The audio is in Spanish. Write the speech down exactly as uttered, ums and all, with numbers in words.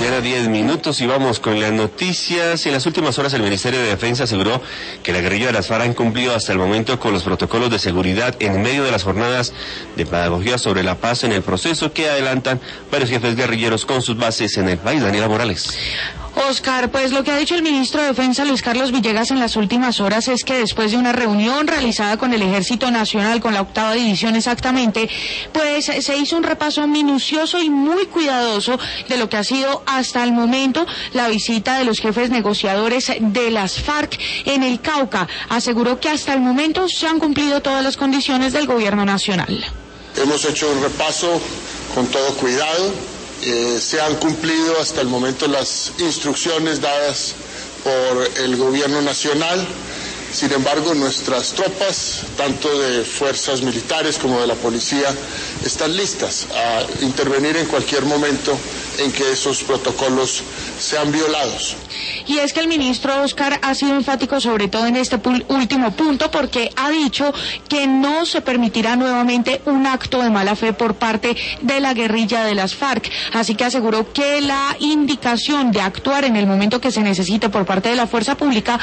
mañana, diez minutos, y vamos con las noticias. En las últimas horas el Ministerio de Defensa aseguró que la guerrilla de las FARC ha incumplido hasta el momento con los protocolos de seguridad en medio de las jornadas de pedagogía sobre la paz en el proceso que adelantan varios jefes guerrilleros con sus bases en el país. Daniela Morales. Oscar, pues lo que ha dicho el ministro de Defensa, Luis Carlos Villegas, en las últimas horas es que después de una reunión realizada con el Ejército Nacional, con la octava división exactamente, pues se hizo un repaso minucioso y muy cuidadoso de lo que ha sido hasta el momento la visita de los jefes negociadores de las FARC en el Cauca. Aseguró que hasta el momento se han cumplido todas las condiciones del gobierno nacional. Hemos hecho un repaso con todo cuidado. Eh, se han cumplido hasta el momento las instrucciones dadas por el gobierno nacional. Sin embargo, nuestras tropas, tanto de fuerzas militares como de la policía, están listas a intervenir en cualquier momento en que esos protocolos sean violados. Y es que el ministro Oscar ha sido enfático sobre todo en este último punto, porque ha dicho que no se permitirá nuevamente un acto de mala fe por parte de la guerrilla de las FARC. Así que aseguró que la indicación de actuar en el momento que se necesite por parte de la fuerza pública